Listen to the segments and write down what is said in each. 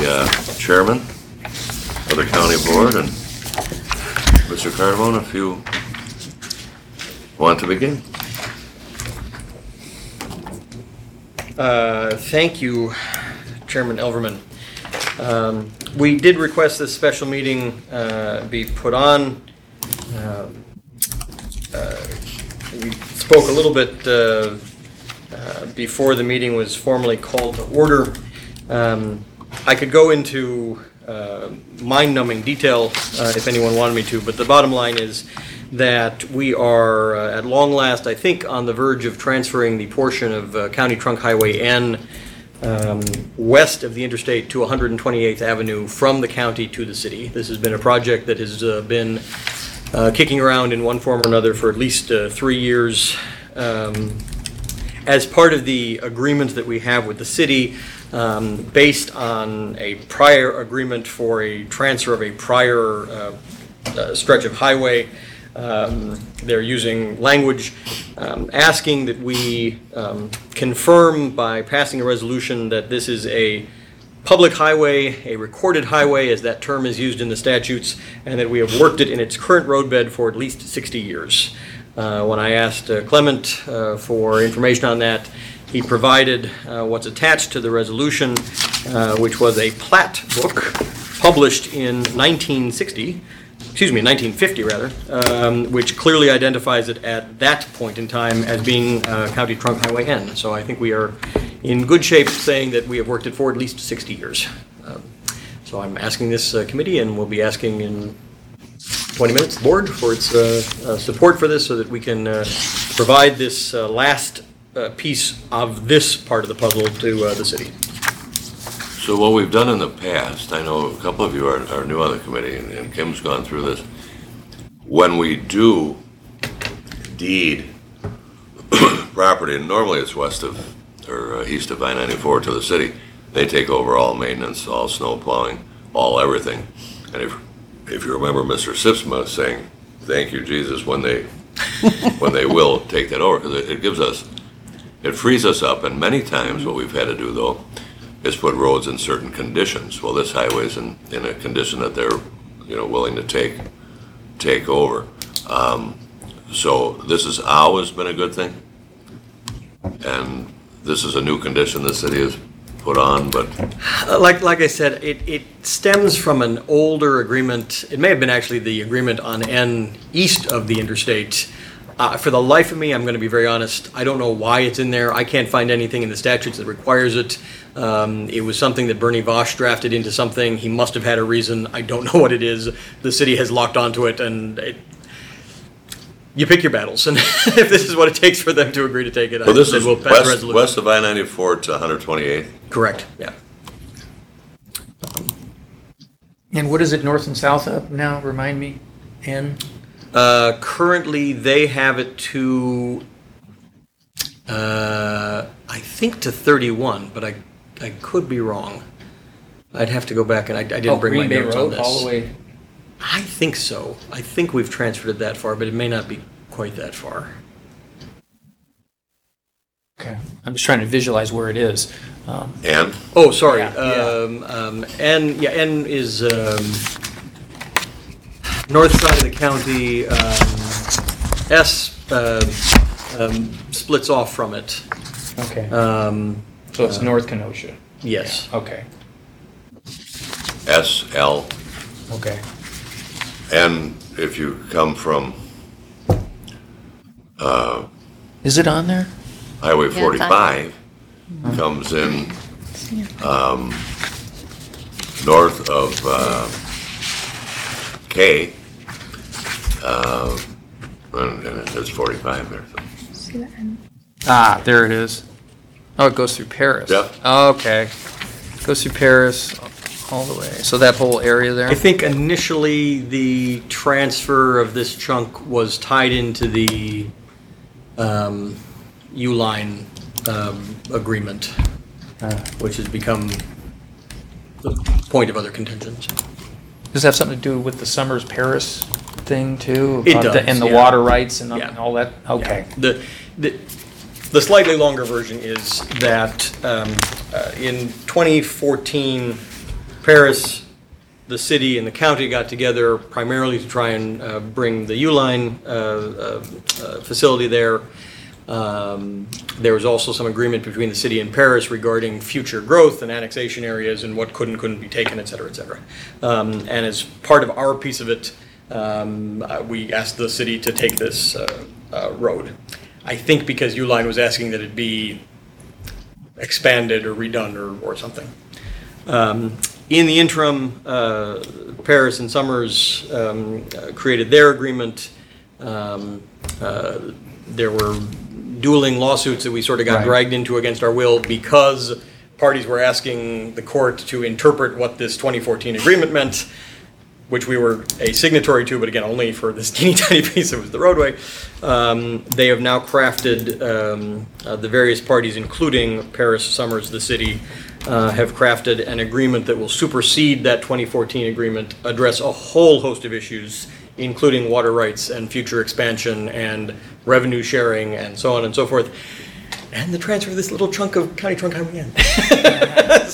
chairman of the county board, and Mr. Cardamone, if you want to begin. Thank you, Chairman Elverman. We did request this special meeting be put on. We spoke a little bit before the meeting was formally called to order. I could go into mind-numbing detail if anyone wanted me to, but the bottom line is that we are at long last, I think, on the verge of transferring the portion of County Trunk Highway N west of the interstate to 128th Avenue from the county to the city. This has been a project that has been kicking around in one form or another for at least 3 years. As part of the agreement that we have with the city, based on a prior agreement for a transfer of a prior stretch of highway, they're using language asking that we confirm by passing a resolution that this is a public highway, a recorded highway as that term is used in the statutes, and that we have worked it in its current roadbed for at least 60 years. When I asked Clement for information on that, he provided what's attached to the resolution, which was a plat book published in 1950 rather, which clearly identifies it at that point in time as being County Trunk Highway N. So I think we are in good shape saying that we have worked it for at least 60 years. So I'm asking this committee, and we'll be asking in 20 minutes, the board, for its support for this so that we can provide this last piece of this part of the puzzle to the city. So what we've done in the past, I know a couple of you are new on the committee, and Kim's gone through this. When we do deed property, and normally it's west of or east of I-94 to the city, they take over all maintenance, all snow plowing, all everything. And if you remember Mr. Sipsma saying, "Thank you, Jesus," when they will take that over, because it frees us up. And many times what we've had to do though is put roads in certain conditions. Well, this highway's in a condition that they're willing to take over. So this has always been a good thing, and this is a new condition the city has put on. But like I said, it stems from an older agreement. It may have been actually the agreement on N east of the interstate. For the life of me, I'm going to be very honest, I don't know why it's in there. I can't find anything in the statutes that requires it. It was something that Bernie Vosch drafted into something. He must have had a reason. I don't know what it is. The city has locked onto it, and you pick your battles. And if this is what it takes for them to agree to take it, well, this is we'll pass the resolution. West of I-94 to 128th? Correct, yeah. And what is it north and south of now? Remind me. N? Currently, they have it to, I think to 31, but I could be wrong. I'd have to go back, and I didn't bring my notes on this. All the way. I think so. I think we've transferred it that far, but it may not be quite that far. Okay. I'm just trying to visualize where it is. And? Oh, sorry. N is north side of the county. S splits off from it. Okay. So it's North Kenosha. Yes. Yeah. Okay. SL. Okay. And if you come from Is it on there? Highway 45, comes in north of K, and it says 45 there. So. Ah, there it is. Oh, it goes through Paris. Yep. Okay. Goes through Paris all the way. So that whole area there? I think initially the transfer of this chunk was tied into the Uline agreement, which has become the point of other contentions. Does that have something to do with the Summers Paris thing too? It does, and the yeah. water rights and Yeah. all that? Okay. Yeah. The slightly longer version is that in 2014, Paris, the city, and the county got together primarily to try and bring the Uline facility there. There was also some agreement between the city and Paris regarding future growth and annexation areas and what could and couldn't be taken, et cetera, et cetera. And as part of our piece of it, we asked the city to take this road. I think because Uline was asking that it be expanded or redone or something. In the interim, Paris and Summers created their agreement. There were dueling lawsuits that we sort of got dragged into against our will because parties were asking the court to interpret what this 2014 agreement meant, which we were a signatory to, but again, only for this teeny tiny piece that was the roadway. They have now crafted, the various parties, including Paris, Summers, the city, have crafted an agreement that will supersede that 2014 agreement, address a whole host of issues, including water rights and future expansion and revenue sharing and so on and so forth, and the transfer of this little chunk of County Trunk Highway in.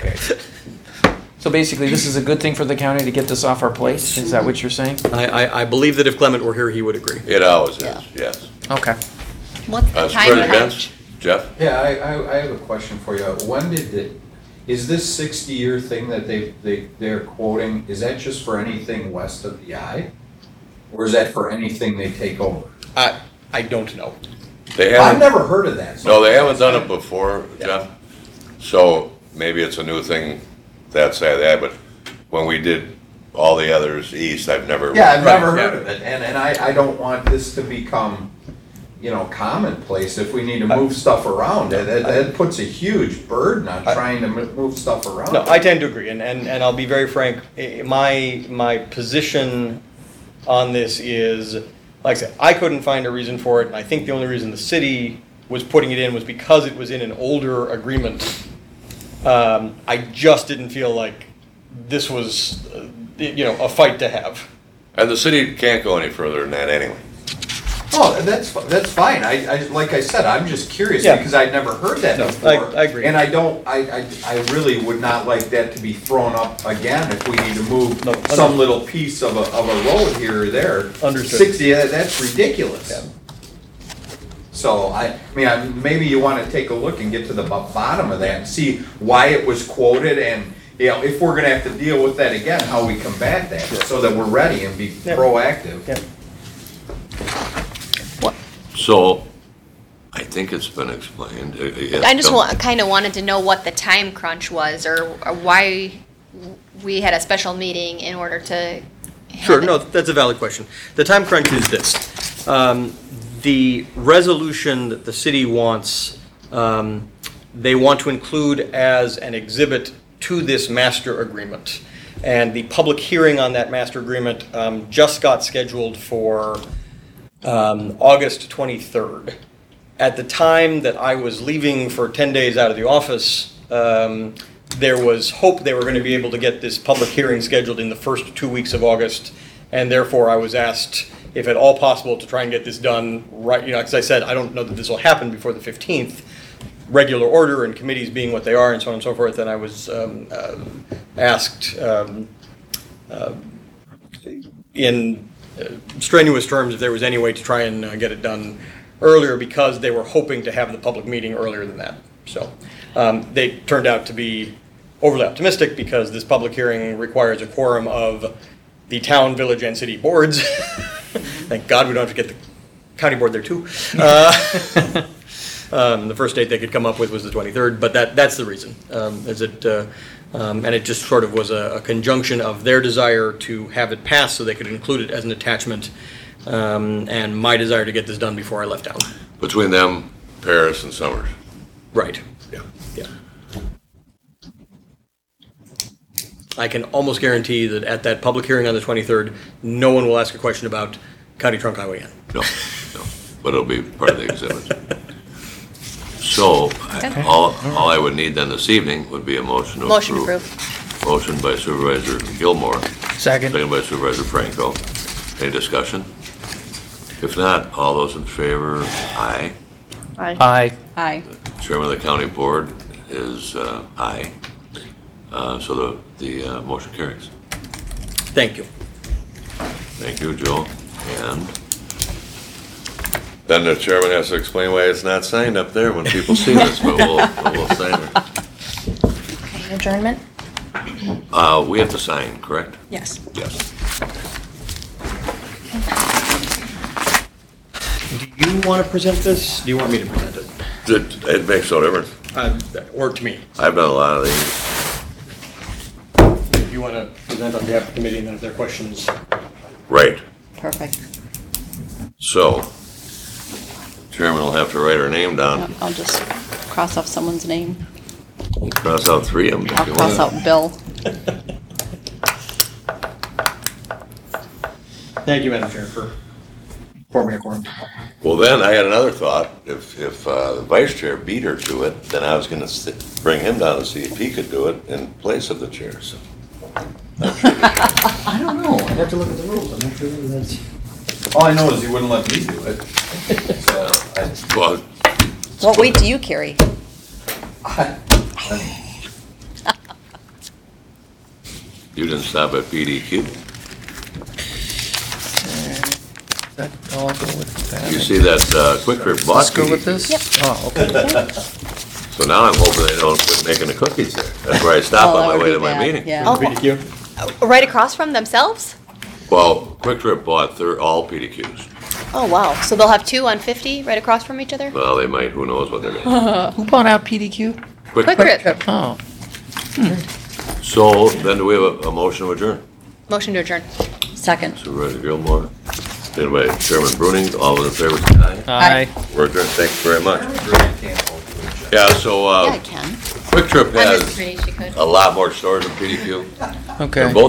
So basically, this is a good thing for the county to get this off our plate? Is that what you're saying? I believe that if Clement were here, he would agree. It always Yeah. is, yes. Okay. What's the time Supervisor crunch? Benz? Jeff? Yeah, I have a question for you. When did is this 60-year thing that they're quoting, is that just for anything west of the I? Or is that for anything they take over? I don't know. They I've haven't, never heard of that. so no, they haven't done it before, Jeff. So maybe it's a new thing that side of that, but when we did all the others east, I've never. Yeah, I've never Right, heard yeah. of it, and I don't want this to become, commonplace if we need to move stuff around. That puts a huge burden on trying to move stuff around. No, I tend to agree, and I'll be very frank. My position on this is, like I said, I couldn't find a reason for it, and I think the only reason the city was putting it in was because it was in an older agreement. I just didn't feel like this was, a fight to have. And the city can't go any further than that anyway. Oh, that's fine. I like I said, I'm just curious Yeah. because I'd never heard that No, before. I agree. And I really would not like that to be thrown up again if we need to move No, some little piece of a road here or there. Understood. 60, that's ridiculous. Yeah. So maybe you want to take a look and get to the bottom of that and see why it was quoted and, if we're gonna have to deal with that again, how we combat that so that we're ready and be Yeah. proactive. Yeah. So, I think it's been explained. Yes, I just Bill? kind of wanted to know what the time crunch was, or why we had a special meeting in order to. Sure, have it- no, that's a valid question. The time crunch is this. The resolution that the city wants, they want to include as an exhibit to this master agreement. And the public hearing on that master agreement just got scheduled for August 23rd. At the time that I was leaving for 10 days out of the office, there was hope they were going to be able to get this public hearing scheduled in the first 2 weeks of August, and therefore I was asked, if at all possible, to try and get this done right, because I said, I don't know that this will happen before the 15th, regular order and committees being what they are and so on and so forth, and I was asked in strenuous terms if there was any way to try and get it done earlier, because they were hoping to have the public meeting earlier than that. So they turned out to be overly optimistic because this public hearing requires a quorum of the town, village, and city boards. Thank God we don't have to get the county board there too. The first date they could come up with was the 23rd, but that's the reason. And it just sort of was a conjunction of their desire to have it passed so they could include it as an attachment, and my desire to get this done before I left town. Between them, Paris and Summers. Right. Yeah. Yeah. I can almost guarantee that at that public hearing on the 23rd, no one will ask a question about County Trunk Highway N. No, but it'll be part of the exhibit. So, all I would need then this evening would be a motion to approve. Motion approved. Motion by Supervisor Gilmore, Second. second by Supervisor Franco. Any discussion? If not, all those in favor, aye. Aye. Aye. Chairman of the county board is aye. So the The motion carries. Thank you. Thank you, Joe. And then the chairman has to explain why it's not signed up there when people see this, but we'll sign it. Okay, adjournment? We have to sign, correct? Yes. Yes. Do you want to present this? Do you want me to present it? It makes no difference. Or to me? I've done a lot of these. If you want to present on behalf of the committee, and then if there are questions. Right. Perfect. So, chairman will have to write her name down. I'll just cross off someone's name. Cross out 3 of them. if I'll you cross want. out Bill. Thank you, Madam Chair, for forming a quorum. Well, then, I had another thought. If the vice chair beat her to it, then I was gonna bring him down to see if he could do it in place of the chair, so. I don't know. I'd have to look at the rules. I'm not sure whether that's. All I know is he wouldn't let me do it. So, Well, What weight do you carry? you didn't stop at PDQ. I'll go with that. You see that Quick Trip bought Let's go with PDQ. this? Yep. Oh, okay. So now I'm hoping they don't quit making the cookies there. That's where I stop Oh, on that my would way be to my bad, meeting. yeah. Oh. PDQ? Right across from themselves? Well, Quick Trip bought all PDQs. Oh, wow. So they'll have 2 on 50 right across from each other? Well, they might, who knows what they're gonna Who bought out PDQ? do. Quick Trip. Oh, So then do we have a motion to adjourn? Motion to adjourn. Second. Supervisor Gilmore, seconded by Chairman Bruning, all those in favor say aye. aye. We're adjourned, thanks very much. really can't hold to it. Yeah, so, Yeah, I can. Quick Trip I'm just has pretty she could. a lot more stores than PDQ. Okay. They're both